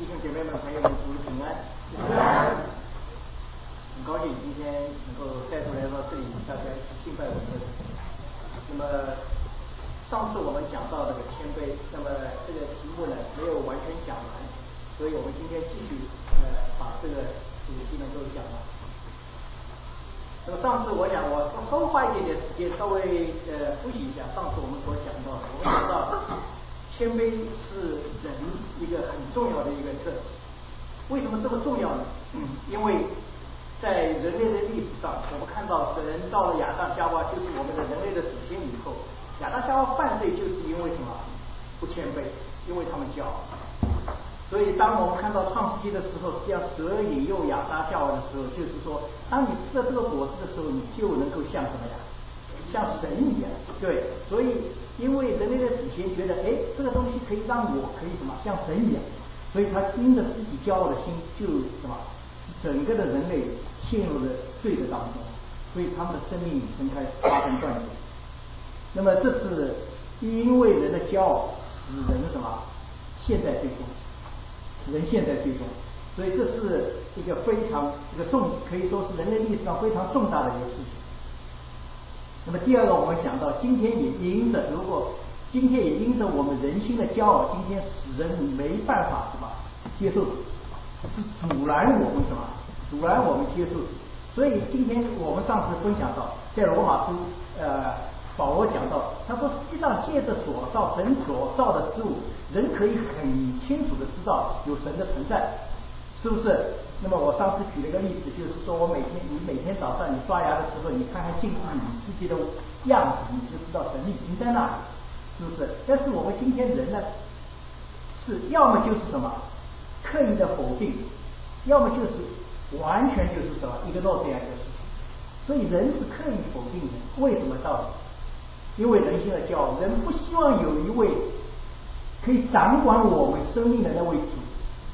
弟兄姐妹们、朋友们，主平安。很高兴今天能够再度来到这里，大家一起敬拜我们的神。那么上次我们讲到这个谦卑，那么这个题目呢没有完全讲完，所以我们今天继续把这个主题能够讲完。那么上次我讲，我稍微花一点时间，稍微复习一下上次我们所讲到的。我们讲到谦卑是人一个很重要的一个特质。为什么这么重要呢？因为在人类的历史上，我们看到神造了亚当夏娃，就是我们的人类的祖先以后，亚当夏娃犯罪就是因为什么？不谦卑，因为他们骄傲。所以当我们看到创世纪的时候，实际上蛇引诱亚当夏娃的时候，就是说，当你吃了这个果子的时候，你就能够像什么呀？像神一样。对，所以因为人类的祖先觉得，这个东西可以让我可以什么像神一样，所以他因着自己骄傲的心，就什么，整个的人类陷入了罪的当中，所以他们的生命分开发生断绝。那么这是因为人的骄傲，使人什么陷在罪中，使人陷在罪中，所以这是一个非常可以说是人类历史上非常重大的一个事情。那么第二个，我们讲到今天也因着我们人心的骄傲，今天使人没办法什么接受，是阻拦我们什么？阻拦我们接受。所以今天我们上次分享到，在罗马书保罗讲到，他说实际上借着神所造的事物，人可以很清楚的知道有神的存在，是不是？那么我上次举了一个例子，就是说你每天早上你刷牙的时候，你看看镜子里自己的样子，你就知道神已经在那里，是不是？但是我们今天人呢，是要么就是什么刻意的否定，要么就是完全就是什么ignore这样一个事情。所以人是刻意否定的，为什么道理？因为人性的骄傲，人不希望有一位可以掌管我们生命的那位主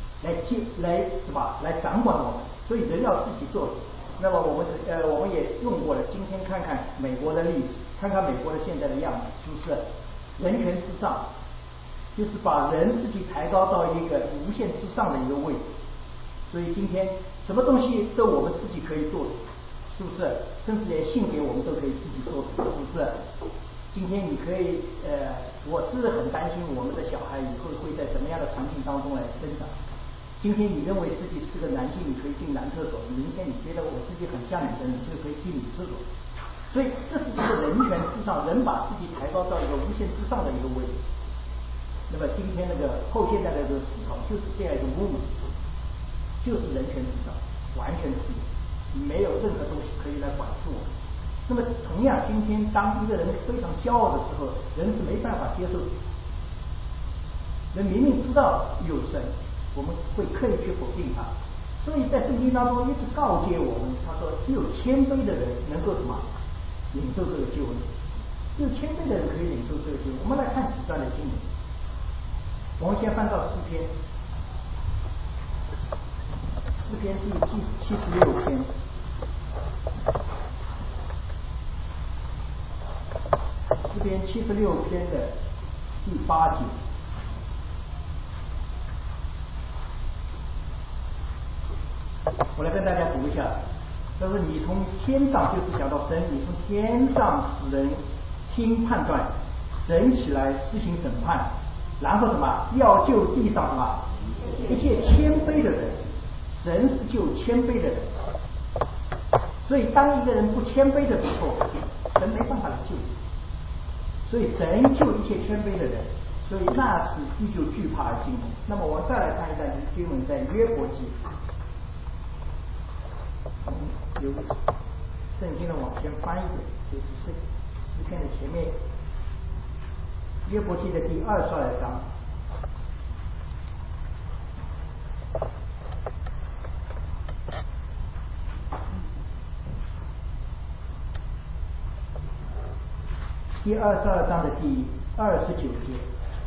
来掌管我们，所以人要自己做主。那么我们也用过了，今天看看美国的历史，看看美国的现在的样子，是不是人权至上，就是把人自己抬高到一个无限之上的一个位置。所以今天什么东西都我们自己可以做主，是不是？甚至连性别我们都可以自己做主，是不是？今天你可以我是很担心我们的小孩以后会在什么样的环境当中来生长。今天你认为自己是个男性，你可以进男厕所；明天你觉得我自己很像女的，你就可以进女厕所。所以这是一个人权至上，人把自己抬高到一个无限之上的一个位置。那么今天那个后现代的这个思潮就是这样一个 movement， 就是人权至上，完全自由，没有任何东西可以来管束我们。那么同样，今天当一个人非常骄傲的时候，人是没办法接受的。人明明知道有神，我们会刻意去否定他。所以在圣经当中一直告诫我们，他说只有谦卑的人能够什么领受这个救恩，只有谦卑的人可以领受这个救恩。我们来看几段的经文，我们先翻到诗篇第76篇。诗篇76篇的第8节，我来跟大家读一下。他说：“你从天上，就是讲到神，你从天上使人听判断，神起来施行审判，然后什么？要救地上什么？一切谦卑的人。神是救谦卑的人。所以当一个人不谦卑的时候，神没办法来救你。所以神救一切谦卑的人，所以那时必就惧怕而惊恐。那么我再来看一段经文，在约伯记，有圣经的往前翻一点，就是诗篇的前面，约伯记的第22章。第22章的第29节，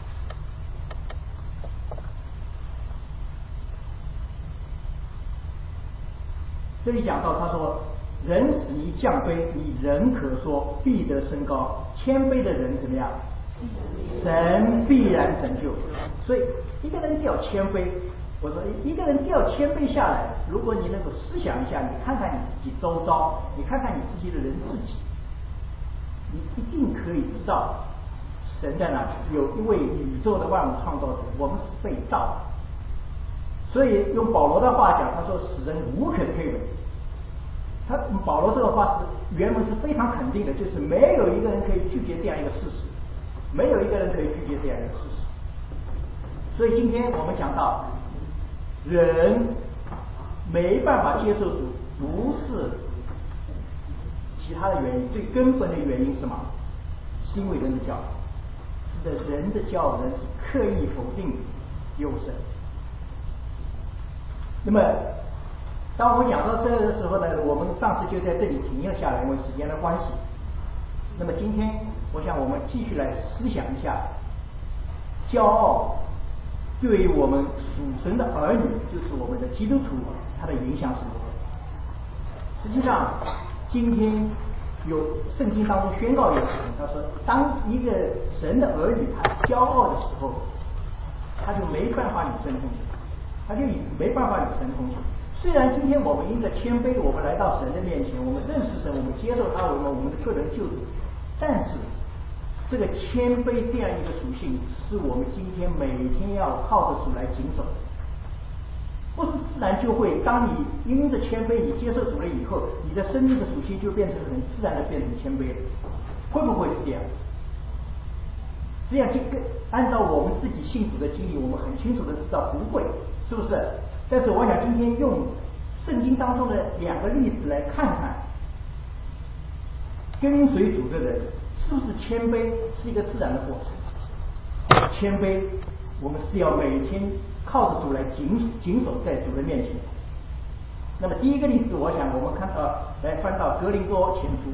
这里讲到，他说：“人使你降卑，你仍可说必得升高；谦卑的人怎么样？神必然拯救。”所以一个人要谦卑， 我说一个人要谦卑下来，如果你能够思想一下，你看看你自己周遭，你看看你自己的人自己，你一定可以知道神在哪里，有一位宇宙的万物创造者，我们是被造的。所以用保罗的话讲，他说使人无可推诿。保罗这个话是原文是非常肯定的，就是没有一个人可以拒绝这样一个事实，没有一个人可以拒绝这样一个事实。所以今天我们讲到人没办法接受主，不是其他的原因，最根本的原因是什么？是因为人的教育，是的，人的教育人是刻意否定有神。那么当我们讲到这个的时候呢，我们上次就在这里停了下来，因为时间的关系。那么今天我想我们继续来思想一下，骄傲对于我们属神的儿女，就是我们的基督徒，它的影响是如何。实际上今天有圣经当中宣告有人，他说当一个神的儿女他骄傲的时候，他就没办法与神同行，他就没办法与神同行。虽然今天我们因着谦卑，我们来到神的面前，我们认识神，我们接受他为我们的个人救主，但是这个谦卑这样一个属性，是我们今天每天要靠着主来谨守的，不是自然就会。当你因着谦卑，你接受主了以后，你的生命的属性就变成很自然的变成谦卑了，会不会是这样？这样就按照我们自己信主的经历，我们很清楚的知道不会，是不是？但是我想今天用圣经当中的两个例子来看看，跟随主的人是不是谦卑是一个自然的过程。谦卑我们是要每天靠着主来谨守在主的面前。那么第一个例子，我想我们看到来翻到哥林多前书，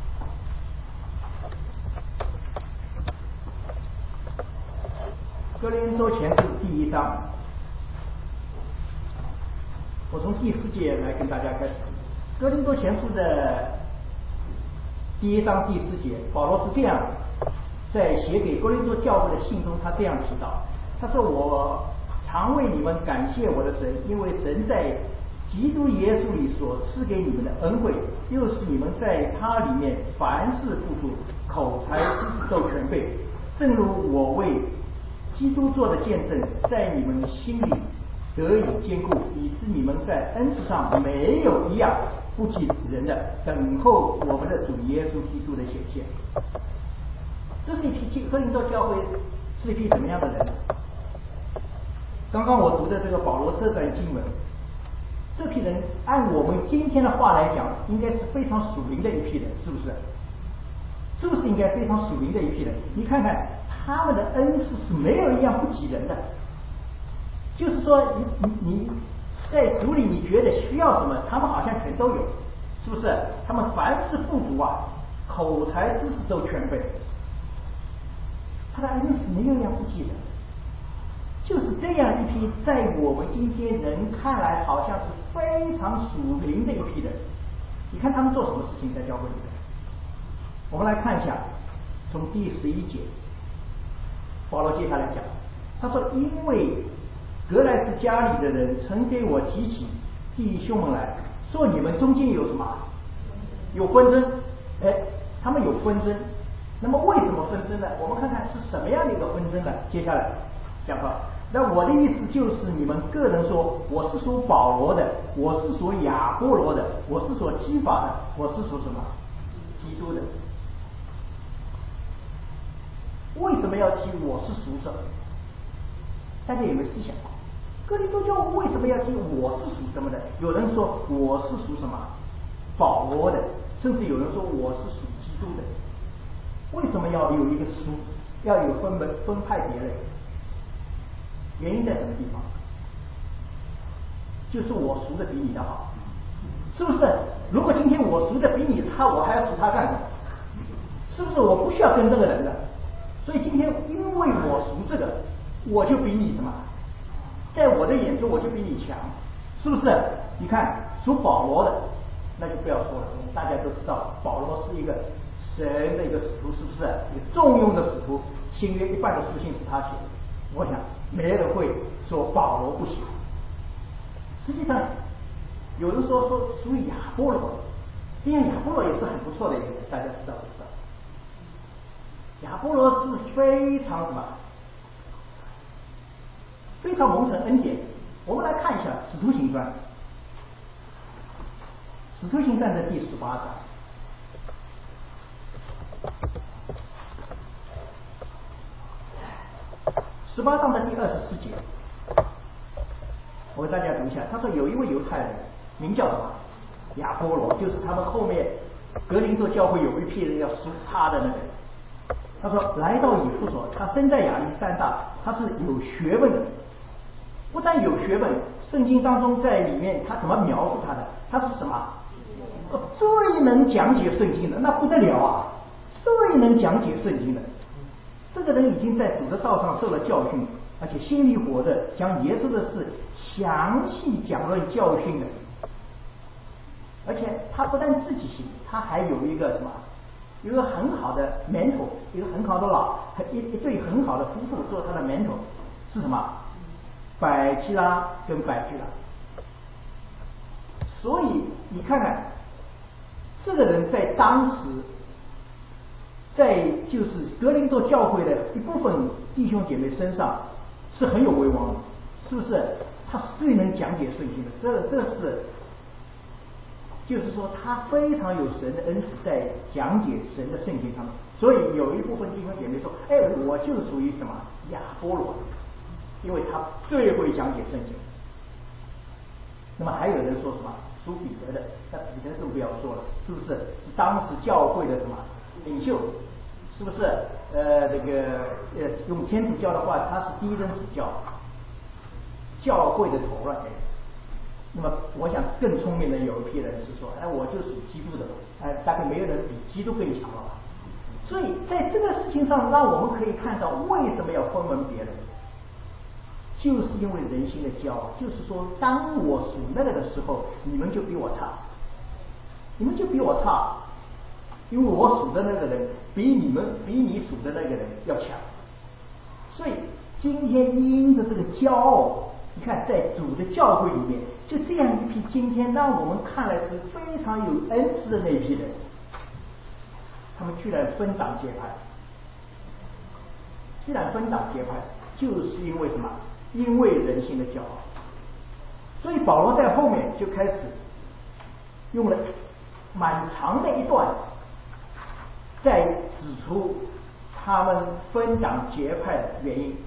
哥林多前书第1章，我从第4节来跟大家开始。哥林多前书的第1章第4节，保罗是这样在写给哥林多教会的信中，他这样提到，他说我常为你们感谢我的神，因为神在基督耶稣里所赐给你们的恩惠，又使你们在他里面凡事富足，口才知识都全备，正如我为基督做的见证，在你们心里得以坚固，以致你们在恩赐上没有一样不及人的，等候我们的主耶稣基督的显现。这是一批哥林多教会是一批什么样的人？刚刚我读的这个保罗这段经文，这批人按我们今天的话来讲，应该是非常属灵的一批人，是不是？是不是应该非常属灵的一批人？你看看他们的恩赐是没有一样不及人的，就是说你在主里你觉得需要什么，他们好像全都有，是不是？他们凡事富足啊，口才知识都全备，他的恩赐没有一样不及人。就是这样一批在我们今天人看来好像是非常属灵的一批人。你看他们做什么事情在教会里面？我们来看一下，从第11节，保罗接下来讲，他说因为格莱斯家里的人曾给我提起弟兄们来说，你们中间有什么？有纷争。他们有纷争。那么为什么纷争呢？我们看看是什么样的一个纷争呢？接下来讲到，那我的意思就是你们个人说，我是属保罗的，我是属亚波罗的，我是属基法的，我是属什么？基督的。为什么要提我是属什么？大家有没有思想过？哥林多教会为什么要提我是属什么的？有人说我是属什么？保罗的，甚至有人说我是属基督的。为什么要有一个属，要有分派别类？原因在什么地方？就是我属的比你的好，是不是？如果今天我属的比你差，我还要属他干什么？是不是？我不需要跟这个人的。所以今天因为我属这个，我就比你什么？在我的眼中我就比你强，是不是？你看属保罗的，那就不要说了，大家都知道保罗是一个神的一个使徒，是不是？一个重用的使徒，新约一半的书信是他写的。我想没人会说保罗不行， 实际上，有人说属于亚波罗，这样亚波罗也是很不错的一个人，大家知道不知道？亚波罗是非常什么？非常蒙神恩典。我们来看一下《使徒行传》，《使徒行传》的第18章。18章的第24节，我给大家读一下。他说有一位犹太人，名叫什么？亚波罗，就是他们后面格林多教会有一批人要属他的那个人。他说来到以弗所，他生在亚历山大，他是有学问的。不但有学问，圣经当中在里面他怎么描述他的？他是什么？最能讲解圣经的，那不得了啊！最能讲解圣经的。这个人已经在主的道上受了教训，而且心里火热，将耶稣的事详细讲论教训的。而且他不但自己行，他还有一个什么？有一个很好的mentor，一个很好的一对很好的夫妇做他的mentor，是什么？百基拉跟百基拉。所以你看看，这个人在当时，在就是格林多教会的一部分弟兄姐妹身上是很有威望的，是不是？他是最能讲解圣经的，这是，就是说他非常有神的恩赐在讲解神的圣经上面。所以有一部分弟兄姐妹说，哎，我就属于什么亚波罗，因为他最会讲解圣经。那么还有人说什么属彼得的，那彼得更不要说了，是不是？是当时教会的什么领袖，是不是？用天主教的话，他是第一任主教，教会的头了。那么我想更聪明的有一批人是说，哎，我就属基督的，大概没有人比基督更强了吧？所以在这个事情上，让我们可以看到为什么要分门别类。就是因为人心的骄傲，就是说，当我属那个的时候，你们就比我差，因为我属的那个人比你属的那个人要强。所以今天因着这个骄傲，你看在主的教会里面，就这样一批今天让我们看来是非常有恩赐的那一批人，他们居然分党结派，就是因为什么？因为人性的骄傲。所以保罗在后面就开始用了蛮长的一段，在指出他们分党结派的原因。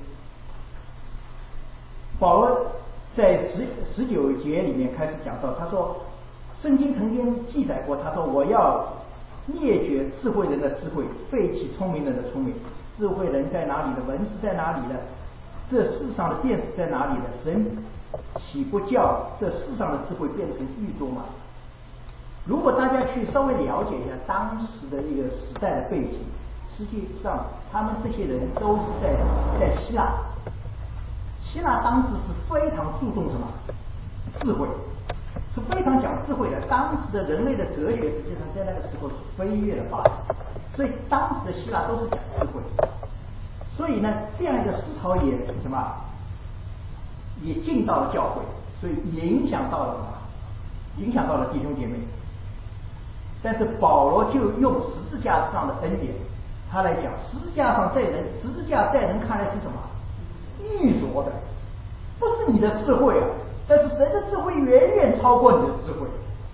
保罗在19节里面开始讲到，他说圣经曾经记载过，他说我要灭绝智慧人的智慧，废弃聪明人的聪明。智慧人在哪里的？文字在哪里的？这世上的电视在哪里的？神岂不叫这世上的智慧变成愚拙吗？如果大家去稍微了解一下当时的一个时代的背景，实际上他们这些人都是在希腊。希腊当时是非常注重什么？智慧，是非常讲智慧的。当时的人类的哲学实际上在那个时候是飞跃的发展，所以当时的希腊都是讲智慧。所以呢，这样一个思潮也什么，也进到了教会，所以影响到了什么？影响到了弟兄姐妹。但是保罗就用十字架上的恩典，他来讲十字架在人看来是什么？愚拙的，不是你的智慧啊！但是神的智慧远远超过你的智慧。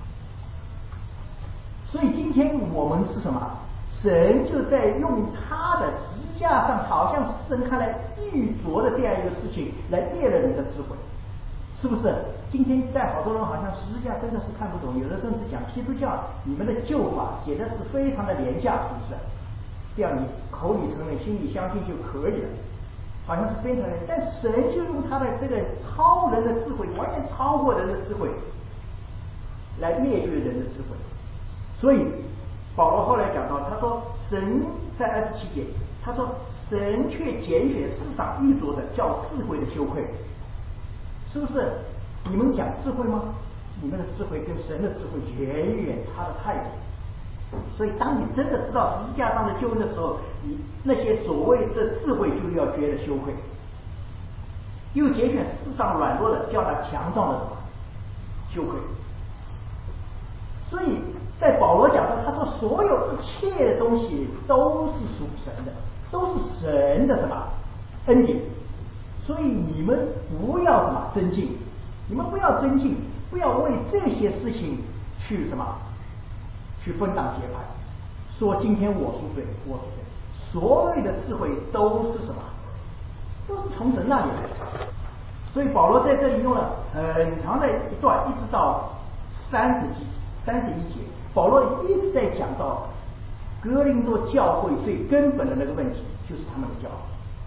所以今天我们是什么？神就在用他的十字架上好像世人看来愚拙的这样一个事情来验了你的智慧，是不是？今天在好多人好像十字架真的是看不懂，有的甚至讲基督教你们的救法解的是非常的廉价，是不是？这样你口里承认心里相信就可以了，好像是非常的。但神就用他的这个超人的智慧，完全超过人的智慧来灭绝人的智慧。所以保罗后来讲到，他说神在27节，他说神却拣选世上愚拙的，叫智慧的羞愧。是不是？你们讲智慧吗？你们的智慧跟神的智慧远远差得太远。所以当你真的知道十字架上的救恩的时候，你那些所谓的智慧就要觉得羞愧。又拣选世上软弱的，叫他强壮的什么？ 羞愧。所以在保罗讲到，他说所有一切的东西都是属神的，都是神的什么恩典。所以你们不要什么争竞，你们不要争竞，不要为这些事情去什么去分党结派，说今天我输对，我输对。所有的智慧都是什么？都是从神那里来的。所以保罗在这里用了很长的一段，一直到31节，保罗一直在讲到哥林多教会最根本的那个问题，就是他们的骄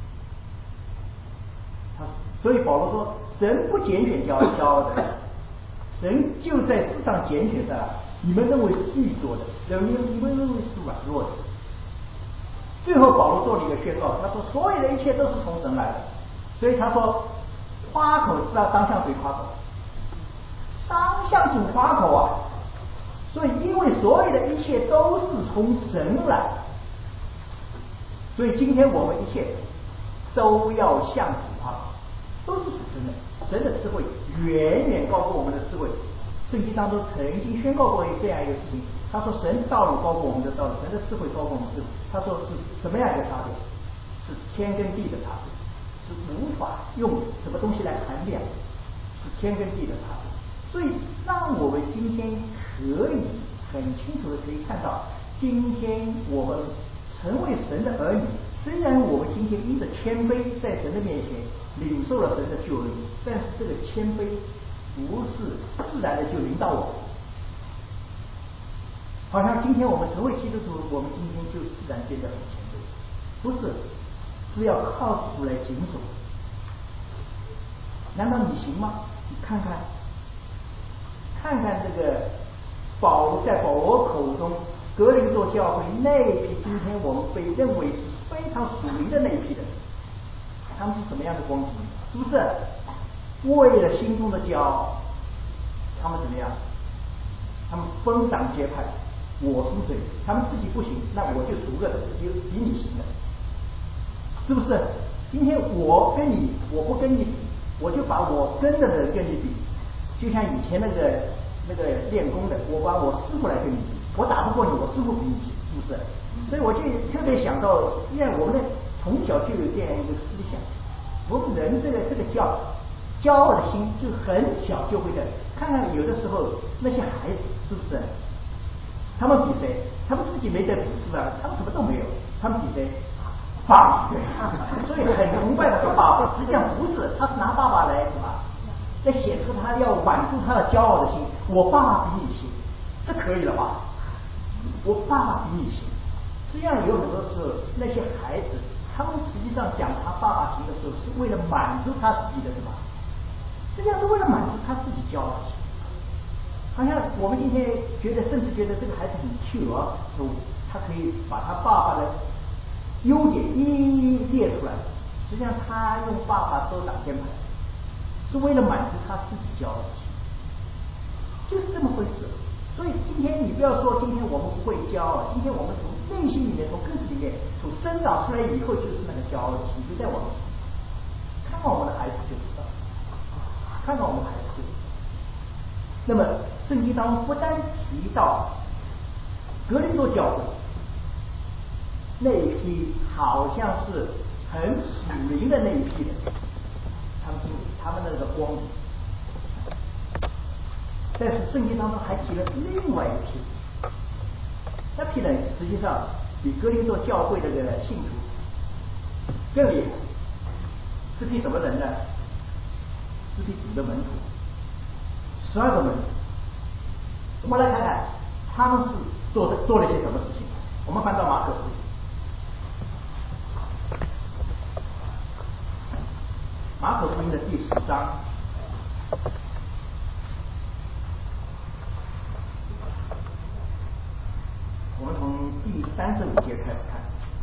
傲。所以保罗说，神不拣选骄傲的人，神就在世上拣选的你们认为是愚拙的，你们认为是软弱的。最后保罗做了一个宣告，他说所有的一切都是从神来的。所以他说夸口知道当向谁夸口，当向主夸口啊。所以因为所有的一切都是从神来，所以今天我们一切都要向主夸口，都是属神的。神的智慧远远高过我们的智慧。圣经当中曾经宣告过这样一个事情，他说神道路高过我们的道路，神的智慧高过我们的智慧。他说是什么样一个差别？是天跟地的差别，是无法用什么东西来衡量，是天跟地的差别。所以让我们今天可以很清楚的可以看到，今天我们成为神的儿女，虽然我们今天因着谦卑在神的面前领受了神的救恩，但是这个谦卑不是自然的就临到我们。好像今天我们成为基督徒，我们今天就自然变得很谦卑，不是，是要靠主来警守。难道你行吗？你看看这个在保罗口中哥林多教会那一批今天我们被认为是非常属灵的那一批人，他们是什么样的光景？是不是为了心中的骄傲，他们怎么样？他们分党结派，我输谁？他们自己不行，那我就赎个人，比你行的，是不是？今天我跟你，我不跟你比，我就把我跟的人跟你比，就像以前那个练功的，我把我师傅来跟你比，我打不过你，我师傅比你行，是不是？所以我就特别想到，因为我们的从小就有这样一个思想，我们人这个骄傲的心就很小就会的。看看有的时候那些孩子是不是？他们比谁？他们自己没得比，是吧？他们什么都没有，他们比谁？爸爸，对，所以很崇拜的说爸爸，实际上不是，他是拿爸爸来什么？来显出他要挽住他的骄傲的心。我爸爸比你行，这可以了吧？我爸爸比你行。实际上有很多时候，那些孩子，他们实际上讲他爸爸行的时候，是为了满足他自己的什么？实际上是为了满足他自己骄傲的心。好像我们今天甚至觉得这个孩子很 Q 啊，他可以把他爸爸的优点一一列出来。实际上他用爸爸做挡箭牌，是为了满足他自己骄傲的心，就是这么回事。所以今天你不要说今天我们不会骄傲，今天我们从内心里面，从根子里面，从生长出来以后，就是那个骄傲的心就在我们。看看我们的孩子就知道，看看我们的孩子就知道。那么圣经当中不单提到哥林多教会那一批好像是很属灵的那一批人，他们的那个光明，但是圣经当中还提了另外一批，那批人实际上比哥林多教会这个信徒更厉害，是批什么人呢？是批主的门徒，12个门徒。我们来看看他们是做了些什么事情。我们翻到马可福音，马可福音的第10章，我们从第35节开始看。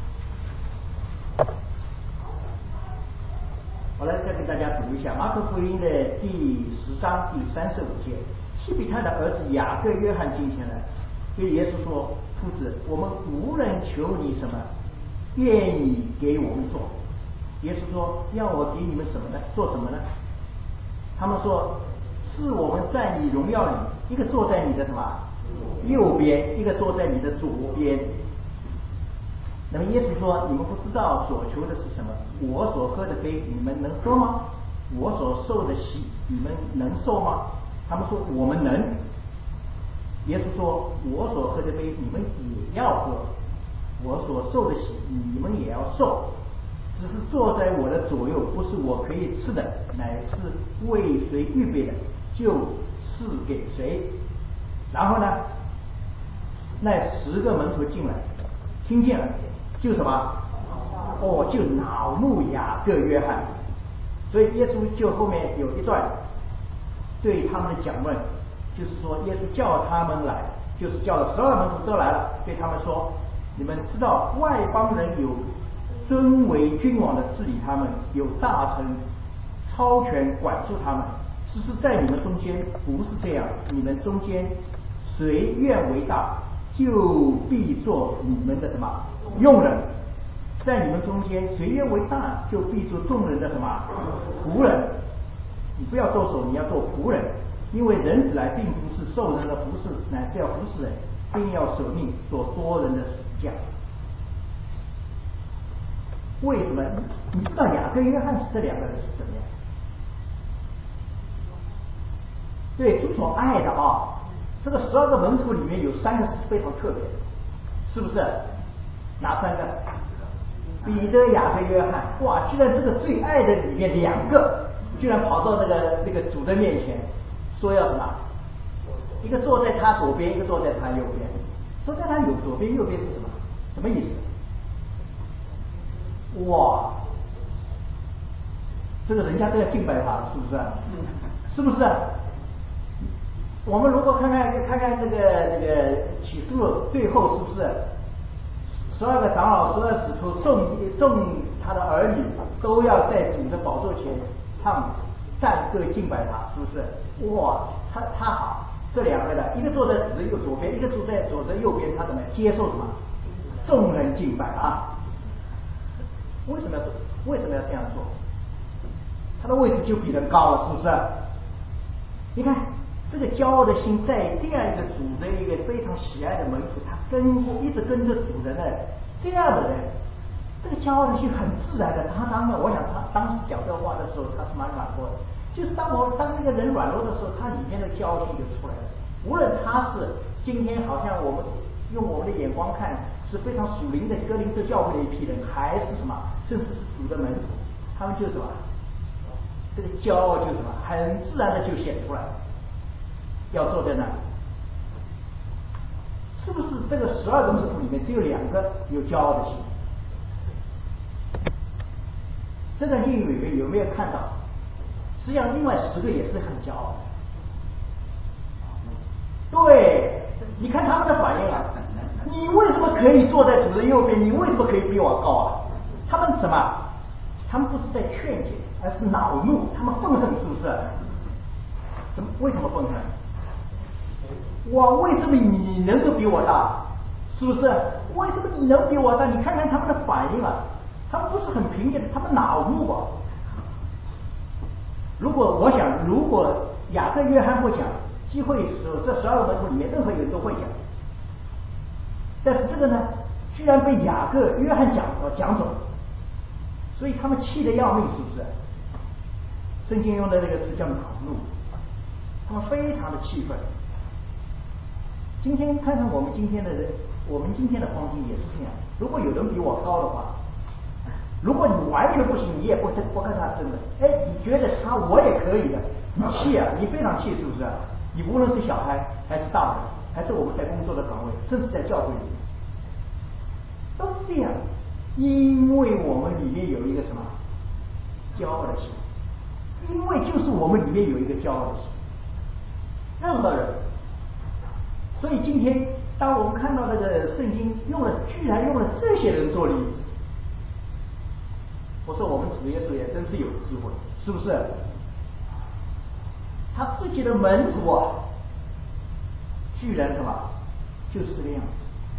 我来再给大家读一下马可福音的第10章第35节。西比泰的儿子雅各、约翰进前来，对耶稣说：“夫子，我们无人求你什么，愿意给我们做。”耶稣说：“要我给你们什么呢？做什么呢？”他们说：“ 是我们在你荣耀里，一个坐在你的什么右边，一个坐在你的左边。那么耶稣说：“你们不知道所求的是什么？我所喝的杯，你们能喝吗？我所受的洗，你们能受吗？”他们说：“我们能。”耶稣说：“我所喝的杯，你们也要喝；我所受的洗，你们也要受。只是坐在我的左右，不是我可以吃的，乃是为谁预备的，就赐给谁。”然后呢，那10个门徒进来，听见了，就什么？就恼怒雅各、约翰。所以耶稣就后面有一段对他们的讲论，就是说耶稣叫他们来，就是叫了12门徒都来了，对他们说：“你们知道外邦人有尊为君王的治理他们，有大臣超权管束他们。只是在你们中间不是这样，你们中间谁愿为大，就必做你们的什么用人；在你们中间谁愿为大，就必做众人的什么仆人。你不要做手，你要做仆人，因为人子来并不是受人的服侍，乃是要服侍人，并要舍命做多人的属将。”为什么？你知道雅各、约翰这2个人是什么呀？对，主所爱的这个12个门徒里面有3个是非常特别的，是不是？哪3个？彼得、雅各、约翰。哇，居然这个最爱的里面2个，居然跑到那个主的面前，说要什么？一个坐在他左边，一个坐在他右边。坐在他左边、右边是什么？什么意思？哇，这个人家都要敬拜他，是不是？是不是？我们如果看看这个启示录最后，是不是12个长老、12使徒众他的儿女都要在主的宝座前唱赞歌敬拜他，是不是？哇，他好，这2个的，一个坐在主的左边，一个坐在主的右边，他怎么接受什么？众人敬拜啊！为什么要这样做？他的位置就比人高了，是不是？你看这个骄傲的心，在这样一个主的一个非常喜爱的门徒，他一直跟着主的呢，这样的人，这个骄傲的心很自然的。我想他当时讲这话的时候，他是蛮软弱的。就是当那个人软弱的时候，他里面的骄傲心就出来了。无论他是今天好像我们用我们的眼光看是非常属灵的哥林多教会的一批人，还是什么，甚至是主的门徒，他们就是什么，这个骄傲就是什么，很自然的就显出来了。要坐在那，是不是这个12个门徒里面只有2个有骄傲的心？这个英语里面有没有看到？实际上另外10个也是很骄傲的。对，你看他们的反应啊，你为什么可以坐在主的右边？你为什么可以比我高啊？他们什么？他们不是在劝解，而是恼怒，他们愤恨，是不是？为什么愤恨？为什么你能够比我大？是不是？为什么你能比我大？你看看他们的反应啊，他们不是很平静的，他们恼怒啊。如果雅各、约翰不讲，机会时候这12个门徒里面任何一个人都会讲，但是这个呢，居然被雅各、约翰讲走，所以他们气得要命，是不是？圣经用的这个词叫恼怒，他们非常的气愤。今天看看我们今天的光景也是这样。如果有人比我高的话，如果你完全不行，你也不跟他争的。你觉得我也可以的，你气啊，你非常气，是不是？你无论是小孩还是大人，还是我们在工作的岗位，甚至在教会里面，都是这样。因为我们里面有一个什么骄傲的心，因为就是我们里面有一个骄傲的心，任何人。所以今天当我们看到这个圣经居然用了这些人做例子，我说我们主耶稣也真是有智慧，是不是？他自己的门徒啊，居然什么，就是这个样子，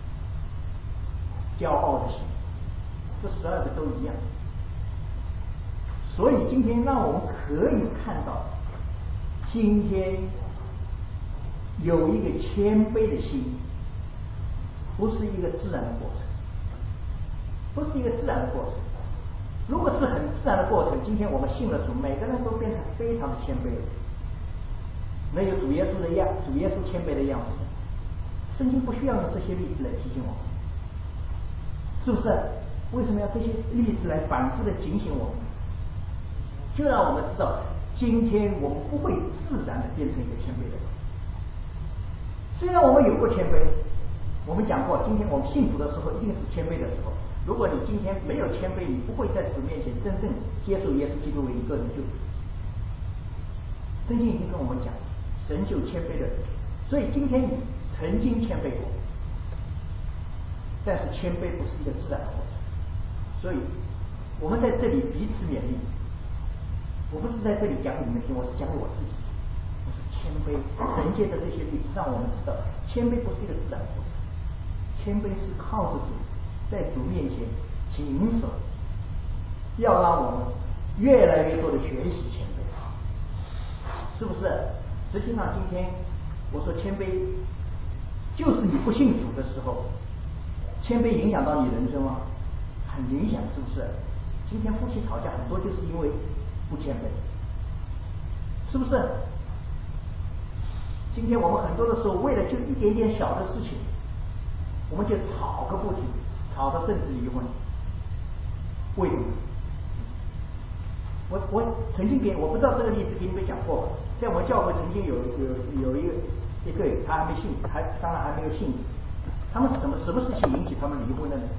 骄傲的心，这12个都一样。所以今天让我们可以看到， 今天有一个谦卑的心，不是一个自然的过程，不是一个自然的过程。如果是很自然的过程，今天我们信了主，每个人都变成非常的谦卑了，没有主耶稣谦卑的样子。圣经不需要用这些例子来提醒我们，是不是？为什么要这些例子来反复的警醒我们？就让我们知道，今天我们不会自然的变成一个谦卑的人。虽然我们有过谦卑，我们讲过，今天我们信主的时候一定是谦卑的时候。如果你今天没有谦卑，你不会在主面前真正接受耶稣基督为你个人救主。圣经已经跟我们讲，神救谦卑的人，所以今天你曾经谦卑过，但是谦卑不是一个自然的过程。所以我们在这里彼此勉励，我不是在这里讲给你们听，我是讲给我自己。我是谦卑，神借的这些例子让我们知道，谦卑不是一个自然的过程，谦卑是靠着主，在主面前谨守，要让我们越来越多的学习谦卑，是不是？实际上今天我说谦卑，就是你不信主的时候，谦卑影响到你人生吗？很影响，是不是？今天夫妻吵架很多就是因为不谦卑，是不是？今天我们很多的时候为了就一点点小的事情，我们就吵个不停，吵到甚至离婚。为什么？我曾经我不知道这个例子给你们讲过吧，在我们教会曾经有一对，他还没信，当然还没有信，他们什么事情引起他们离婚的呢？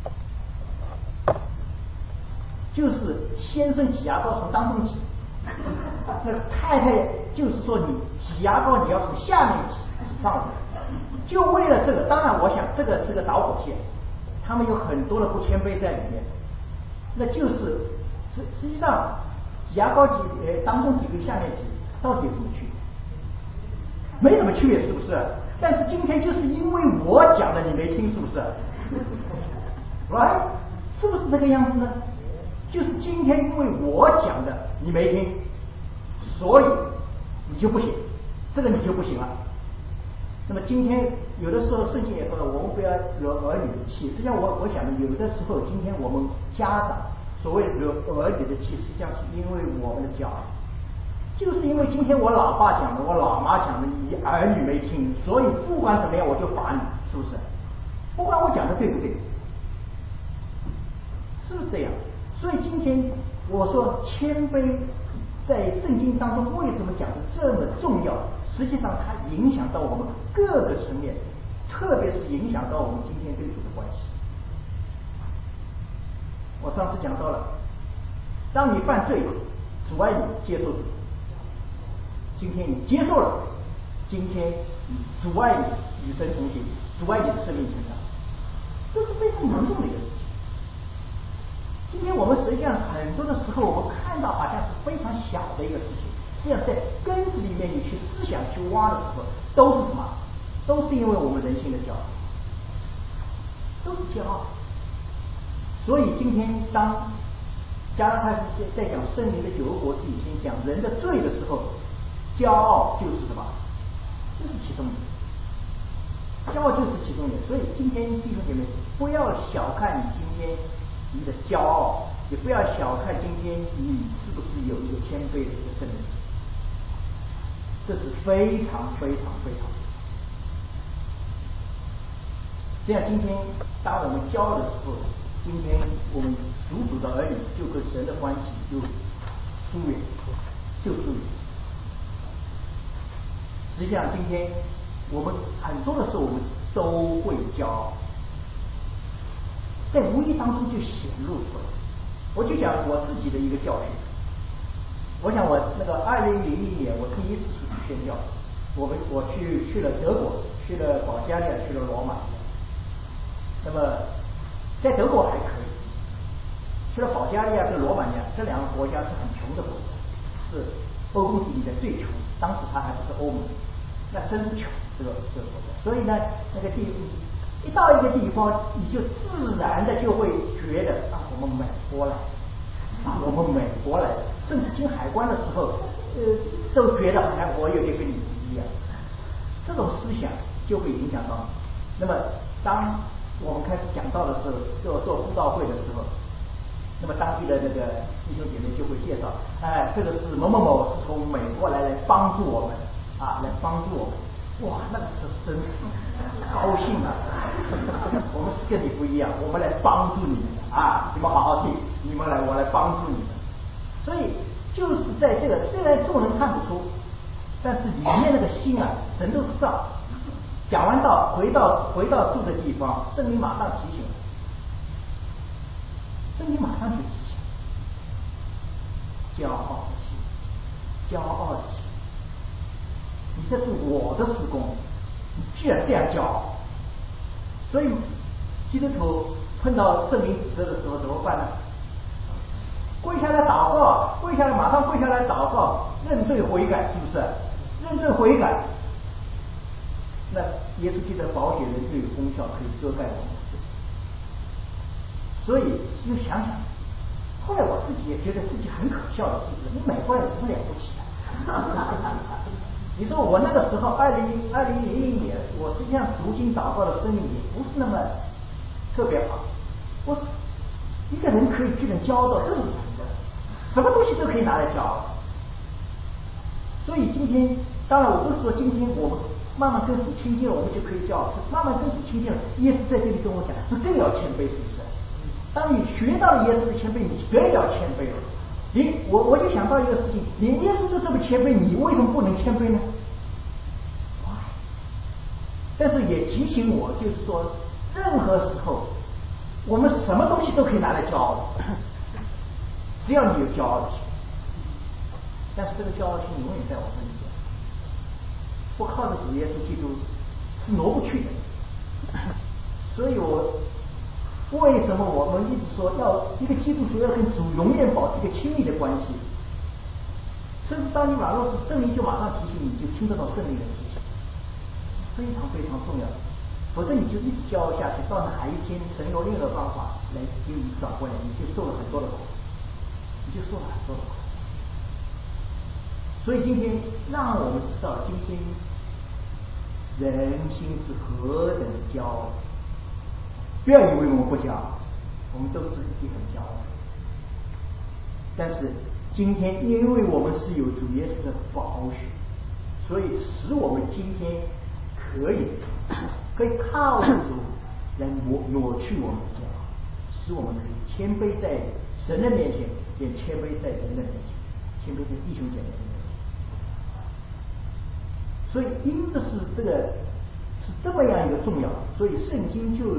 就是先生挤牙膏从当中挤，那个太太就是说你挤牙膏你要从下面挤上来，就为了这个。当然我想这个是个导火线，他们有很多的不谦卑在里面，那就是实际上挤牙膏当中挤跟下面挤到底有什么区别？没什么区别，是不是？但是今天就是因为我讲的你没听，是不是？Right？ 是不是这个样子呢？就是今天因为我讲的你没听，所以你就不行，这个你就不行了。那么今天有的时候圣经也说了，我们不要惹儿女的气。实际上我想的，有的时候今天我们家长所谓惹儿女的气，实际上是因为我们的教育，就是因为今天我老爸讲的，我老妈讲的，你儿女没听，所以不管怎么样我就罚你，是不是？不管我讲的对不对，是不是这样？所以今天我说谦卑在圣经当中为什么讲的这么重要？实际上它影响到我们各个层面，特别是影响到我们今天跟主的关系。我上次讲到了，当你犯罪阻碍你接受主，今天你接受了，今天你阻碍你与神同行，阻碍你的生命成长，这是非常严重的一个事情。今天我们实际上很多的时候，我们看到好像是非常小的一个事情，实际上在根子里面你去思想去挖的时候，都是什么？都是因为我们人性的骄傲，都是骄傲。所以今天当加拉太书在讲圣灵的9个果子以前讲人的罪的时候，骄傲就是什么？就是其中一点，骄傲就是其中一点。所以今天弟兄姐妹，不要小看你今天你的骄傲，也不要小看今天你是不是有一个谦卑的一个圣灵，这是非常非常非常。这样今天当我们骄傲的时候，今天我们属主的儿女就跟神的关系就疏远，就疏远。实际上今天我们很多的时候我们都会骄傲，在无意当中就显露出来。我就讲我自己的一个教训。我想我那个2001年我第一次出去宣教，我去了德国，去了保加利亚，去了罗马尼亚。那么在德国还可以，去了保加利亚跟罗马尼亚这两个国家是很穷的国家，是欧盟里面最穷，当时它还不是欧盟，那真是穷这个国家。所以呢，那个一到一个地方，你就自然的就会觉得啊，我们美国来，啊，我们美国来，甚至进海关的时候， 都觉得好像我有点跟你不一样，这种思想就会影响到你。那么当我们开始讲道的时候，做布道会的时候，那么当地的这个弟兄姐妹就会介绍，这个是某某某是从美国来帮助我们来帮助我们。哇，那个是真是高兴啊！我们是跟你不一样，我们来帮助你们你们好好听，你们来，我来帮助你们。所以就是在这个，虽然众人看不出，但是里面那个心神都知道。讲完道，回到住的地方，圣灵马上提醒，圣灵马上就提醒，骄傲的心，骄傲的心。你这是我的事工，你居然这样骄傲。所以基督徒碰到圣灵指责的时候怎么办呢？跪下来祷告，马上跪下来祷告，认罪悔改，是不是？认罪悔改，那耶稣基督的宝血人就有功效，可以遮盖我们的罪。所以就想想，后来我自己也觉得自己很可笑的，是不是？你美国人怎么了不起你说我那个时候2000年，我实际上读经祷告的生命也不是那么特别好。我一个人可以居然骄傲到这种程度，什么东西都可以拿来骄傲。所以今天，当然我不是说今天我们慢慢跟主亲近了，我们就可以骄傲。是慢慢跟主亲近了，耶稣在这里跟我讲，是更要谦卑，是不是？当你学到了耶稣的谦卑，你更要谦卑了。我就想到一个事情，连耶稣都这么谦卑，你为什么不能谦卑呢？但是也提醒我，就是说，任何时候，我们什么东西都可以拿来骄傲，只要你有骄傲的心。但是这个骄傲心永远在我们里面，不靠着主耶稣基督是挪不去的。所以为什么我们一直说要一个基督徒要跟主永远保持一个亲密的关系？甚至当你软弱时，圣灵就马上提醒你，就听得到圣灵的提醒，非常非常重要。否则你就一直骄傲下去，到哪一天神用另一个方法来给你转过来，你就受了很多的苦，所以今天让我们知道，今天人心是何等骄傲。不要以为我们不骄傲，我们都是一很骄傲。但是今天，因为我们是有主耶稣的宝血，所以使我们今天可以靠主来抹去我们的骄傲，使我们可以谦卑在神的面前，也谦卑在人的面前，谦卑在弟兄姐妹的面前。所以因着是这个是这么样一个重要，所以圣经就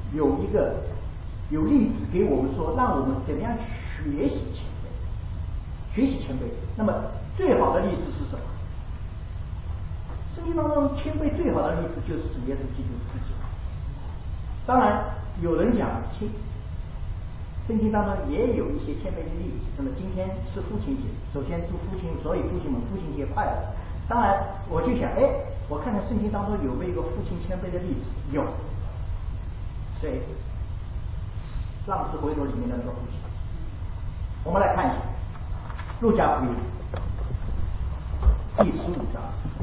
有例子给我们说，让我们怎么样学习谦卑。那么最好的例子是什么？圣经当中谦卑最好的例子就是主耶稣基督自己。当然有人讲圣经当中也有一些谦卑的例子。那么今天是父亲节，首先祝所有父亲们父亲节快乐。当然我就想，我看看圣经当中有没有一个父亲谦卑的例子？有。谁？浪子回头里面的那个父亲。我们来看一下路加福音第15章。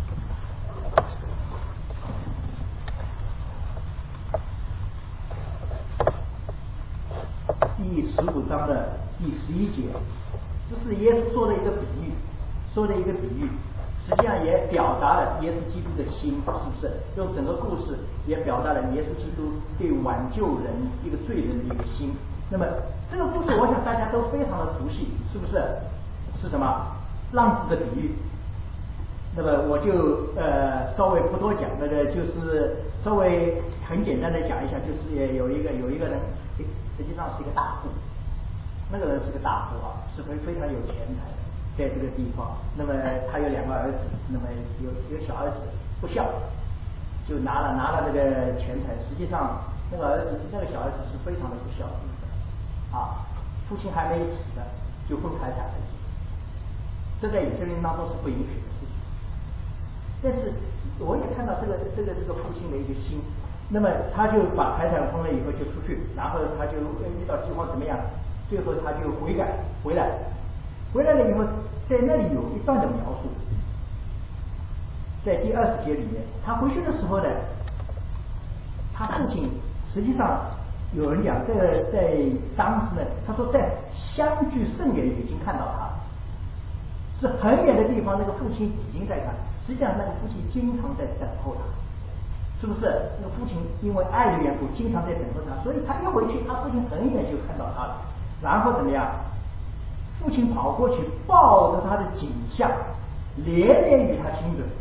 第15章的第11节，这是耶稣说的一个比喻，实际上也表达了耶稣基督的心，是不是？用整个故事也表达了耶稣基督对挽救人一个罪人的一个心。那么这个故事我想大家都非常的熟悉，是不是？是什么？浪子的比喻。那么我就稍微不多讲，那个就是稍微很简单的讲一下，就是有一个人，实际上是一个大户，那个人是个大户是非常有钱财的，在这个地方。那么他有2个儿子，那么有小儿子不孝，就拿了这个钱财。实际上那个小儿子是非常的不孝父亲还没死的就分财产了，这在以色列当中是不允许的事情。但是我也看到这个父亲的一个心，那么他就把财产分了以后就出去，然后他就遇到饥荒怎么样，最后他就回来了以后， 在那里有一段的描述，在第20节里面，他回去的时候呢，他父亲实际上有人讲，在当时呢，他说在相距甚远已经看到他，是很远的地方，那个父亲已经在看，实际上那个父亲经常在等候他。是不是那个父亲因为爱的缘故，经常在等候他，所以他一回去，他父亲很远就看到他了。然后怎么样？父亲跑过去抱着他的颈项，连连与他亲嘴。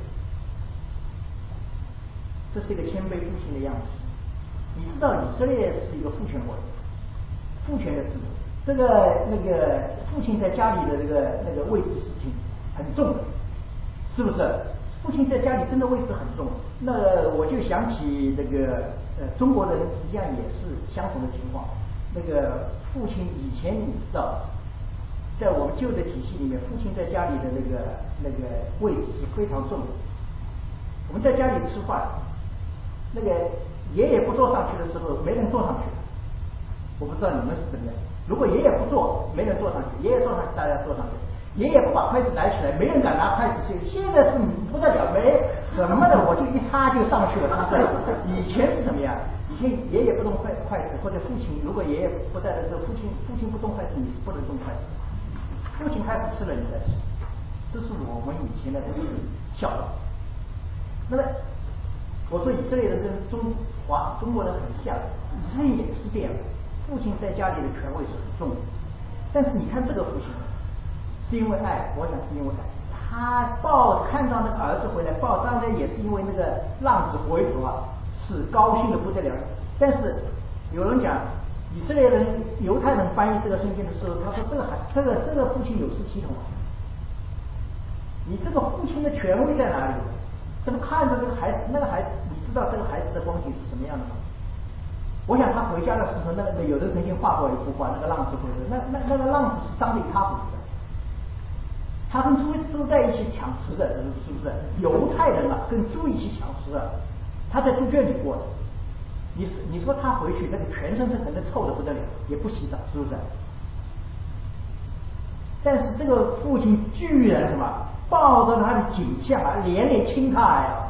这是一个谦卑父亲的样子。你知道以色列是一个父权国，父权的制度。这个那个父亲在家里的那个位置事情很重的，是不是？父亲在家里真的位置很重。那我就想起那个中国人实际上也是相同的情况。那个父亲以前你知道，在我们旧的体系里面，父亲在家里的那个位置是非常重的。我们在家里吃饭，那个爷爷不坐上去的时候，没人坐上去。我不知道你们是怎么样。如果爷爷不坐，没人坐上去；爷爷坐上去，大家坐上去。爷爷不把筷子拿起来，没人敢拿筷子去。现在是不得了，没什么的，我就一插就上去了，是不是？以前是怎么样？以前爷爷不动筷子，或者父亲如果爷爷不在的时候，父亲不动筷子，你是不能动筷子。父亲开始吃了，你再吃，这是我们以前的孝道。那么我说以色列人跟中国人很像，以色列也是这样，父亲在家里的权位是很重的。但是你看这个父亲，是因为爱，我想是因为爱，他看到那个儿子回来当然也是因为那个浪子回头啊，是高兴的不得了。但是有人讲，以色列人、犹太人翻译这个圣经的时候，他说这个父亲有失体统，你这个父亲的权威在哪里？怎么看着这个孩子？那个孩子，你知道这个孩子的光景是什么样的吗？我想他回家的时候，那个有人曾经画过一幅画，那个浪子回头，那个浪子是张着一塌糊涂的。他跟猪在一起抢食的，是不是？犹太人啊，跟猪一起抢食啊，他在猪圈里过的。你说他回去，那个全身是可能臭的不得了，也不洗澡，是不是？但是这个父亲居然什么，抱着他的颈项啊，连连亲他呀，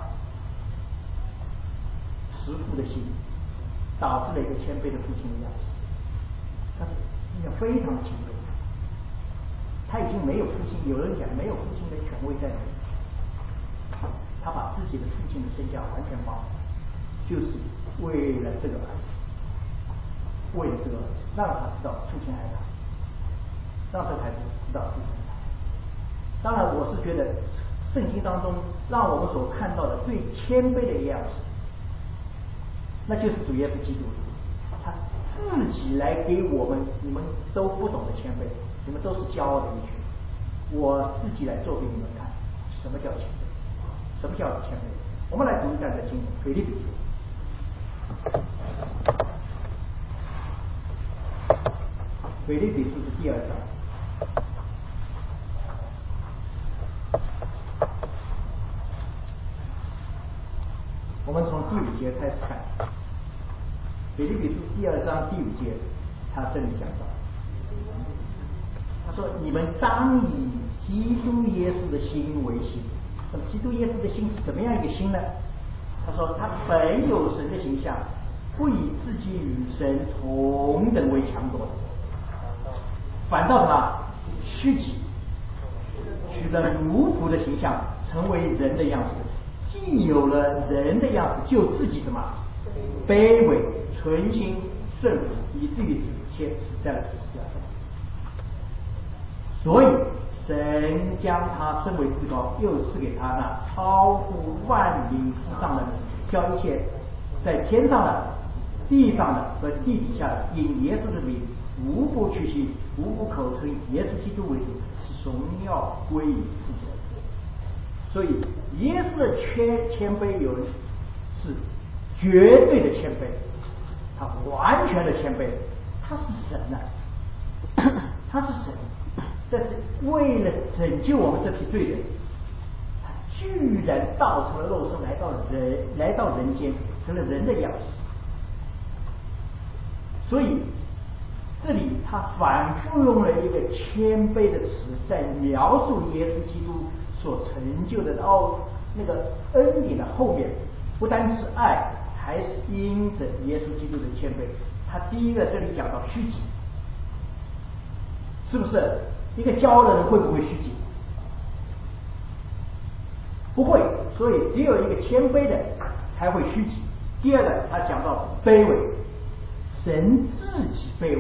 慈父的心，导致了一个谦卑的父亲的样子。他是非常谦卑。他已经没有父亲，有人讲没有父亲的权威在里面，他把自己的父亲的身价完全放，就是为了这个儿子，为了这个儿子，让他知道父亲爱他，让这个孩子知道父亲爱他。当然，我是觉得圣经当中让我们所看到的最谦卑的一样子，那就是主耶稣基督，他自己来给我们，你们都不懂得谦卑。你们都是骄傲的一群，我自己来做给你们看，什么叫谦卑？什么叫谦卑？我们来读一下这经文，腓立比书，腓立比书是第2章，我们从第5节开始看，腓立比书第2章第5节，他这里讲到。他说：“你们当以基督耶稣的心为心。那么，基督耶稣的心是怎么样一个心呢？他说：他本有神的形象，不以自己与神同等为强夺，反倒什么虚己，取了奴仆的形象，成为人的样式。既有了人的样式，就自己什么卑微，存心顺服，以至于死在了十字架上。所以神将他升为至高，又赐给他那超乎万灵之上的名，叫一切在天上的、地上的和地底下的，因耶稣的名，无不屈膝，无不口称耶稣基督为主，使荣耀归于父神。所以耶稣的谦卑有是绝对的谦卑，他完全的谦卑，他是神啊，他是神。但是为了拯救我们这批罪人，他居然道成了肉身，来到人间，成了人的样式。所以这里他反复用了一个谦卑的词，在描述耶稣基督所成就的那个恩典的后面，不单是爱，还是因着耶稣基督的谦卑。他第一个这里讲到虚己，是不是？一个骄傲的人会不会虚己？不会，所以只有一个谦卑的才会虚己。第二个，他讲到卑微，神自己卑微，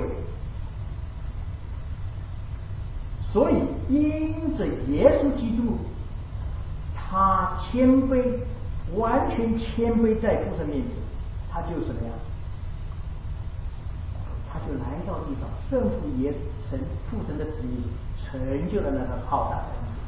所以因着耶稣基督，他谦卑，完全谦卑在父神面前，他就怎么样？他就来到地上，顺服父神的旨意，成就了那个浩大的恩典。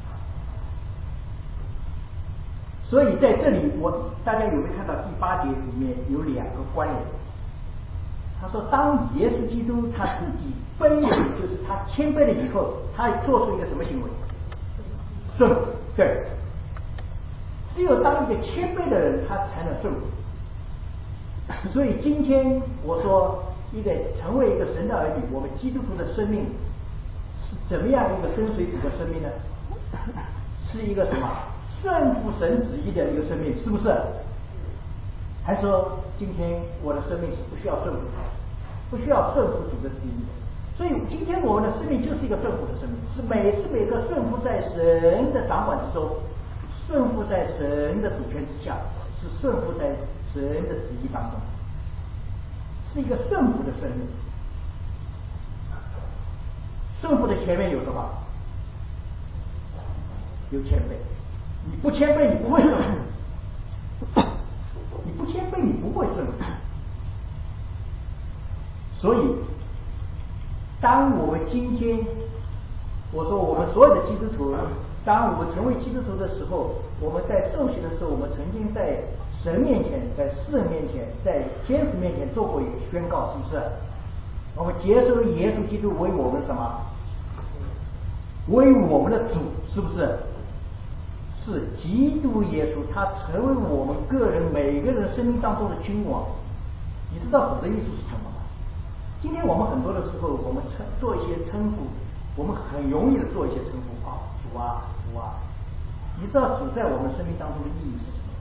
所以在这里，大家有没有看到第8节里面有2个关联？他说，当耶稣基督他自己卑微，就是他谦卑了以后，他做出一个什么行为？顺服。对，只有当一个谦卑的人，他才能顺服。所以今天我说，成为一个神的儿女，我们基督徒的生命是怎么样一个跟随主的生命呢？是一个什么？顺服神旨意的一个生命，是不是？还说今天我的生命是不需要顺服他，不需要顺服主的旨意的。所以今天我们的生命就是一个顺服的生命，是每时每刻顺服在神的掌管之中，顺服在神的主权之下，是顺服在神的旨意当中，是一个顺服的生命。顺服的前面有什么？有谦卑。你不谦卑，你不会顺服；你不谦卑，你不会顺服。所以，当我们今天，我说我们所有的基督徒，当我们成为基督徒的时候，我们在受洗的时候，我们曾经在神面前、在世人面前、在天使面前做过一个宣告，是不是？我们接受耶稣基督为我们什么？为我们的主，是不是？是基督耶稣，他成为我们个人每个人生命当中的君王。你知道主的意思是什么吗？今天我们很多的时候，我们做一些称呼，我们很容易的做一些称呼啊，主啊，主啊。你知道主在我们生命当中的意义是什么？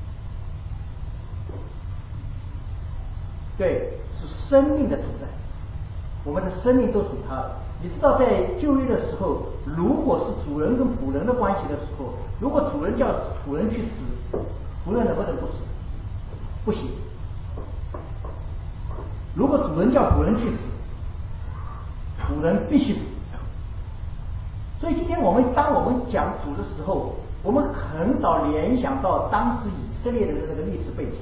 对，是生命的主宰。我们的生命都属他的。你知道在旧约的时候，如果是主人跟仆人的关系的时候，如果主人叫仆人去死，仆人能不能不死？不行。如果主人叫仆人去死，仆人必须死。所以今天当我们讲主的时候，我们很少联想到当时以色列的那个历史背景。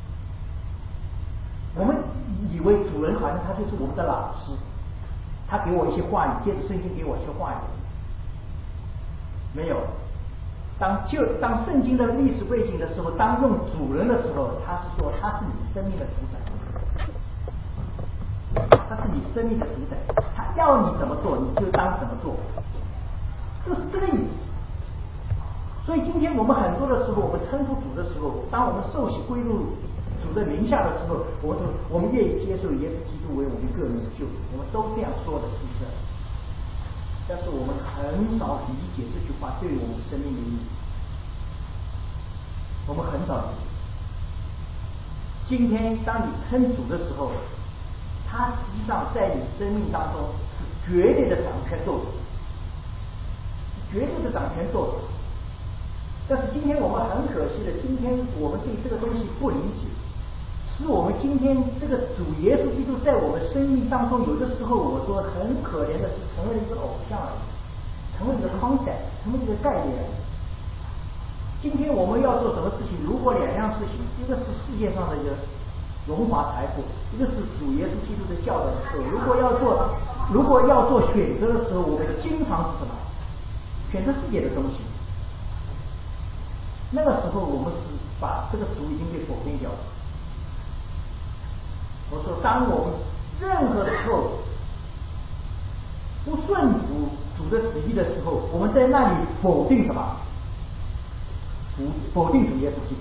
我们以为主人好像他就是我们的老师，他给我一些话语，借着圣经给我一些话语。没有，当圣经的历史背景的时候，当用主人的时候，他是说他是你生命的主宰，他是你生命的主宰，他要你怎么做你就当怎么做，就是这个意思。所以今天我们很多的时候，我们称呼主的时候，当我们受洗归入主的名下的时候，我们愿意接受耶稣基督为我们个人的救主，我们都这样说的，是不是？但是我们很少理解这句话对我们生命的意义，我们很少理解。今天当你称主的时候，他实际上在你生命当中是绝对的掌权作主，绝对的掌权作主。但是今天我们很可惜的，今天我们对这个东西不理解，使我们今天这个主耶稣基督在我们生命当中，有的时候我说很可怜的是成为了一个偶像而已，成为一个 concept， 成为一个概念。今天我们要做什么事情？如果2样事情，一个是世界上的一个荣华财富，一个是主耶稣基督的教导的时候，如果要做选择的时候，我们经常是什么？选择世界的东西。那个时候我们是把这个主已经被否定掉了。我说，当我们任何时候不顺服主的旨意的时候，我们在那里否定什么？否定主耶稣基督。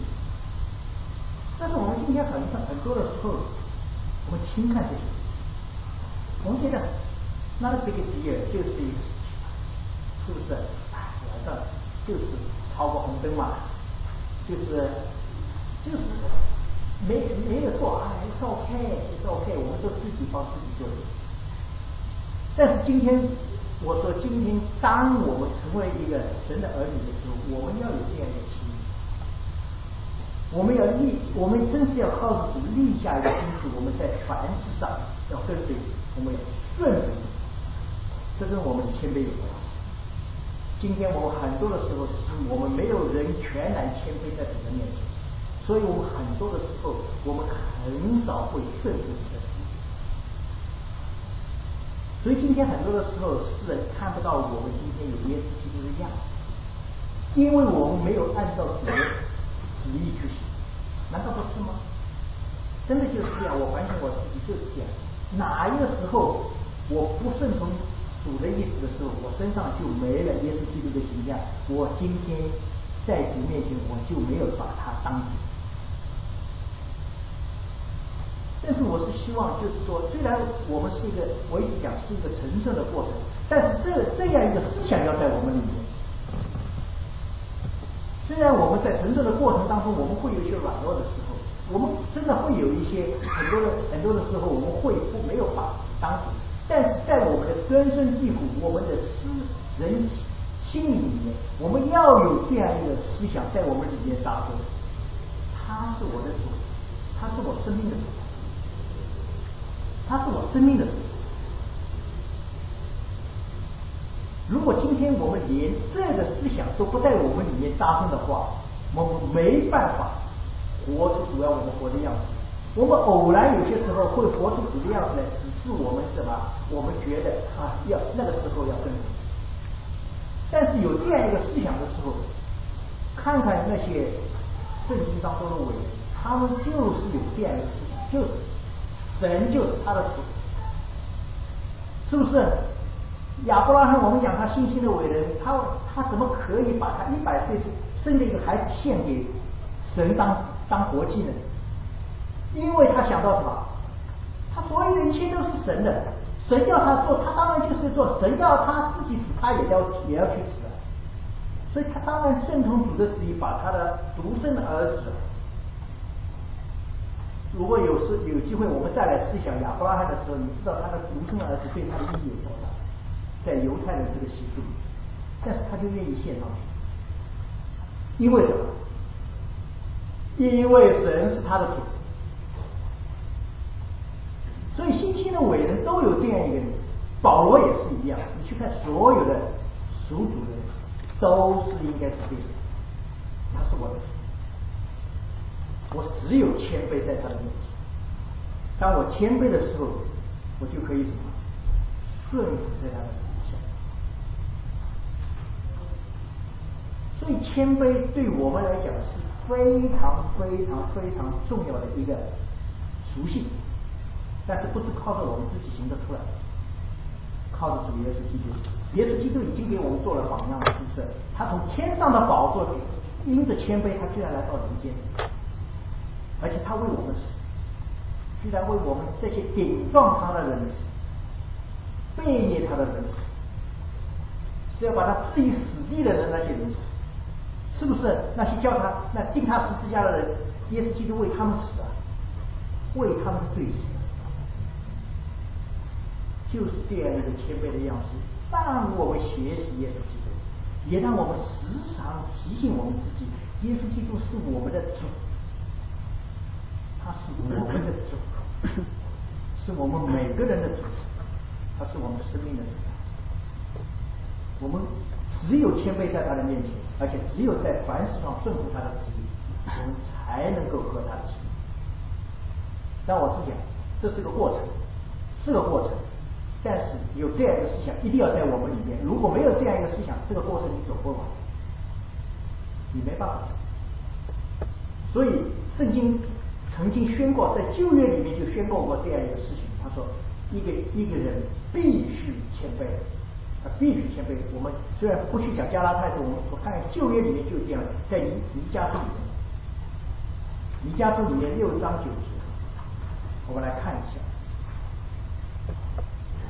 但是我们今天很多的时候，我们轻看这些事情， 我们觉得那个 big deal 就是一个，是不是？晚上就是超过红灯嘛，就是没有错，it's OK，it's OK，我们都自己帮自己做的。但是今天我说，今天当我们成为一个神的儿女的时候，我们要有这样一个心，我们真是要靠着主立下一个心志，我们在凡事上要跟随，我们要顺服，这跟我们的谦卑有关。今天我们很多的时候是我们没有人全然谦卑在主的面前，所以我们很多的时候我们很少会顺服主的旨意。所以今天很多的时候，世人看不到我们今天有耶稣基督的样子，因为我们没有按照主的旨意去行，难道不是吗？真的就是这样，我反省我自己就是这样。哪一个时候我不顺从主的意思的时候，我身上就没了耶稣基督的形象，我今天在主面前我就没有把他当主。但是我是希望，就是说，虽然我们是一个，我一直讲是一个成圣的过程，但是这样一个思想要在我们里面。虽然我们在成圣的过程当中，我们会有一些软弱的时候，我们真的会有一些很多的时候，我们会没有把当主，但是在我们的根深蒂固，我们的人心里面，我们要有这样一个思想在我们里面扎根。他是我的主，他是我生命的主。他是我生命的主。如果今天我们连这个思想都不在我们里面扎根的话，我们没办法活出主要我们活的样子。我们偶然有些时候会活出主的样子来，只是我们什么？我们觉得要那个时候要跟随。但是有这样一个思想的时候，看看那些圣经当中的伟人，他们就是有这样一个思想，就是神就是他的主，是不是？亚伯拉罕，我们讲他信心的伟人，他怎么可以把他100岁生的一个孩子献给神当活祭呢？因为他想到什么？他所有的一切都是神的，神要他做，他当然就是做；神要他自己死，他也要去死。所以他当然顺从主的旨意，把他的独生的儿子。如果有机会，我们再来思想亚伯拉罕的时候，你知道他的独生儿子对他的意义有多大？在犹太人这个习俗里，但是他就愿意献上去，因为什么？因为神是他的主。所以新兴的伟人都有这样一个理，保罗也是一样。你去看所有的属主的人，都是应该是这样。他是我的主，我只有谦卑在他的面前。当我谦卑的时候，我就可以什么？顺服在他的旨意下。所以谦卑对我们来讲是非常非常非常重要的一个属性，但是不是靠着我们自己行得出来，靠着主耶稣基督。耶稣基督已经给我们做了榜样，是不是？他从天上的宝座因着谦卑，他居然来到人间，而且他为我们死，居然为我们这些顶撞他的人死，背逆他的人死，是要把他置于死地的人那些人死，是不是？那些叫他那钉他十字架的人，耶稣基督为他们死啊，为他们的罪死，就是这样一个谦卑的样式，让我们学习耶稣基督，也让我们时常提醒我们自己，耶稣基督是我们的主，他是我们的主，是我们每个人的主，他是我们生命的主。我们只有谦卑在他的面前，而且只有在凡事上顺服他的旨意，我们才能够合他的心。但我是讲，这是个过程，是个过程。但是有这样一个思想，一定要在我们里面。如果没有这样一个思想，这个过程你走不完，你没办法。所以圣经曾经宣告，在旧约里面就宣告过这样一个事情。他说，一个人必须谦卑。必须谦卑。我们虽然不去讲加拉太书，我们看旧约里面就这样，在弥迦书里面，弥迦书里面6章9节，我们来看一下。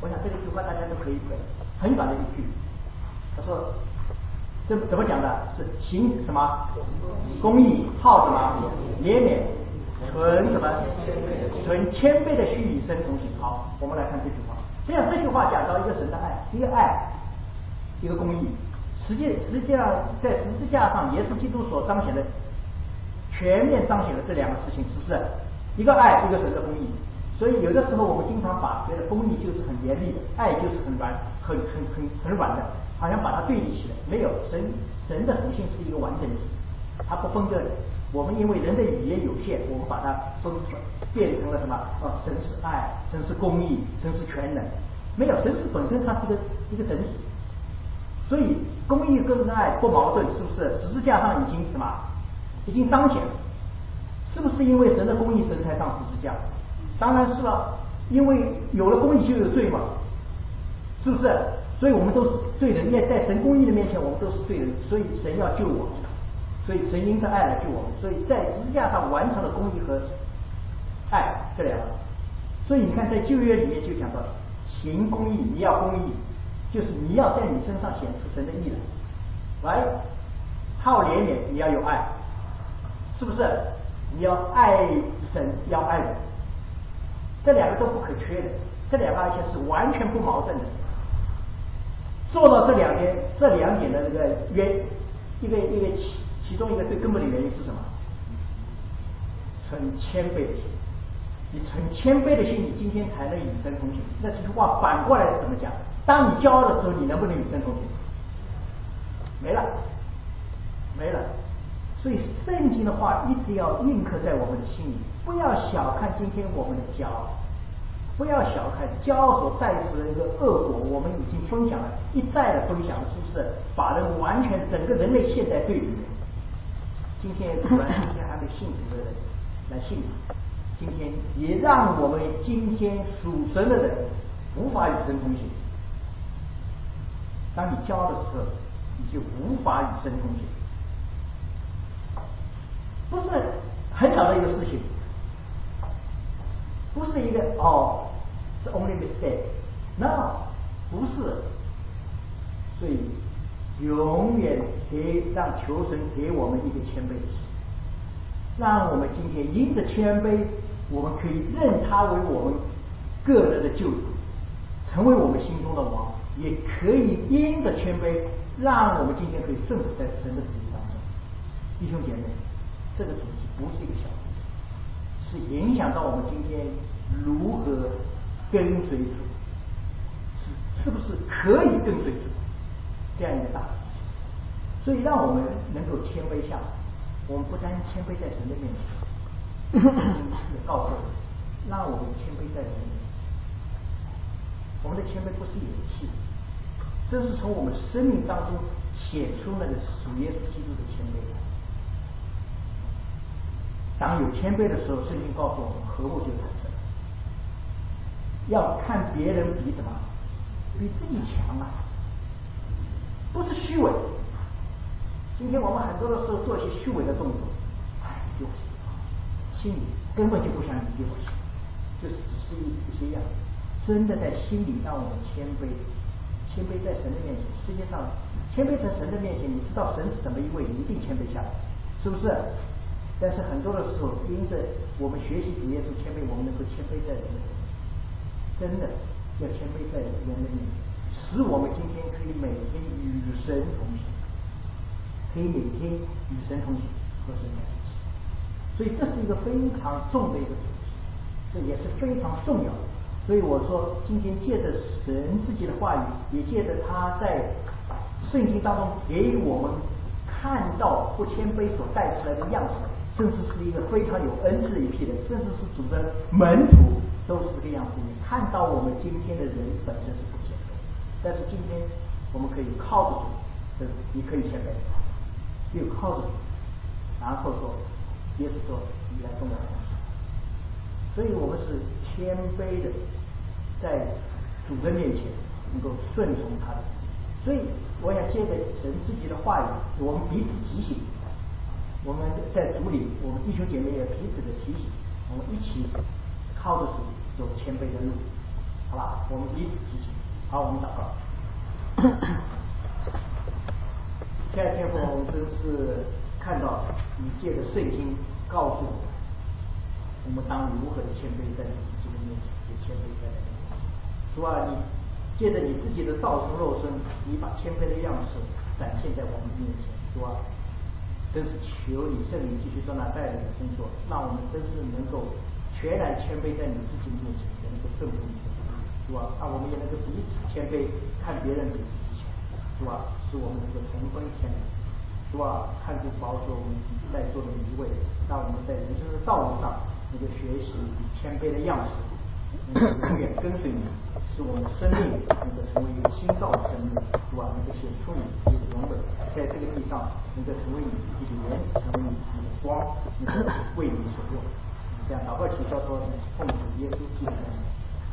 我想这个句话大家都可以背，很短的一句。他说，这怎么讲的？是行什么？公义，好什么？怜悯，存什么？存谦卑的心与神同行。好，我们来看这句话。实际上这句话讲到一个神的爱，一个爱，一个公义。实际上在十字架上，耶稣基督所彰显的，全面彰显了这两个事情，是不是？一个爱，一个神的公义。所以有的时候我们经常把觉得公义就是很严厉的，爱就是很软的，好像把它对立起来。没有，神的属性是一个完整体，它不分割的。我们因为人的语言有限，我们把它变成了什么？神是爱，神是公义，神是全能。没有，神是本身它是一个整体。所以公义跟爱不矛盾，是不是？十字架上已经什么？已经彰显了。是不是因为神的公义，神才上十字架？当然是了，因为有了公义就有罪嘛，是不是？所以我们都是罪人，因为在神公义的面前，我们都是罪人，所以神要救我们，所以神因着爱来救我们，所以在十字架上完成了公义和爱这两个。所以你看，在旧约里面就讲到，行公义，你要公义，就是你要在你身上显出神的义来，好怜悯，你要有爱，是不是？你要爱神，要爱人。这两个都不可缺的，这两个而且是完全不矛盾的。做到这两点的这个其中一个最根本的原因是什么？存谦卑的心。你存谦卑的心，你今天才能与神同行。那这句话反过来怎么讲？当你骄傲的时候，你能不能与神同行？没了。所以圣经的话一直要印刻在我们的心里，不要小看今天我们的骄傲，不要小看骄傲所带出的一个恶果。我们已经分享了，一再的分享，是不是把人完全整个人类现在对比？今天突然今天还没信主的人来信主，今天也让我们今天属神的人无法与神同行。当你骄傲的时候，你就无法与神同行。不是很小的一个事情，不是一个是 only mistake，no， 不是。所以永远让求神给我们一个谦卑的心，让我们今天因着谦卑，我们可以认他为我们个人的救主，成为我们心中的王，也可以因着谦卑，让我们今天可以顺服在神的旨意当中。弟兄姐妹，这个主题不是一个小主题，是影响到我们今天如何跟随主，是不是可以跟随主这样一个大主题。所以让我们能够谦卑下来，我们不单谦卑在神的面前，也告诉我们，让我们谦卑在人的面前。我们的谦卑不是勇气，这是从我们生命当中显出那个属耶稣基督的谦卑来。当有谦卑的时候，圣经告诉我们和睦就产生。要看别人比什么？比自己强啊，不是虚伪。今天我们很多的时候做一些虚伪的动作，就心里根本就不想理解我，就只是一些样子。真的在心里让我们谦卑，谦卑在神的面前。实际上，谦卑在神的面前，你知道神是怎么一位，你一定谦卑下来，是不是？但是很多的时候，因着我们学习主耶稣谦卑，我们能够谦卑在人的面前，真的要谦卑在人的面前，使我们今天可以每天与神同行，可以每天与神同行，和神在一起。所以这是一个非常重的一个主题，这也是非常重要的。所以我说，今天借着神自己的话语，也借着他在圣经当中给我们看到不谦卑所带出来的样子，甚至是一个非常有恩赐的一批人，甚至是主的门徒都是这个样子。你看到我们今天的人本身是不谦卑，但是今天我们可以靠着主，你可以谦卑，又靠着主，然后说耶稣说你来跟我同行。所以我们是谦卑的，在主的面前能够顺从他的旨意。所以我想借着神自己的话语，我们彼此提醒，我们在主里，我们弟兄姐妹也彼此的提醒，我们一起靠着主走谦卑的路， 好吧？我们彼此提醒。好，我们祷告。亲爱的天父，我们真是看到你借着圣经告诉我们当如何的谦卑在你自己的面前，也谦卑在你的面前。主啊，你借着你自己的道成肉身，你把谦卑的样式展现在我们面前。主啊，真是求你圣灵继续在那带领的工作，让我们真是能够全然谦卑在你自己面前，也能够顺服你的旨意，是吧？让我们也能够彼此谦卑，看别人比自己强，是吧？使我们能够同分天理，是吧？看顾保守我们在座的每一位，让我们在人生的道路上能够学习以谦卑的样式，能够永远跟随你，使我们生命能够成为一个新造的生命，是吧？能够显出你自己的荣美，在这个地上能够成为你自己的盐，成为你自己的光，能够为你所用。这样祷告祈求说，奉主耶稣基督的名。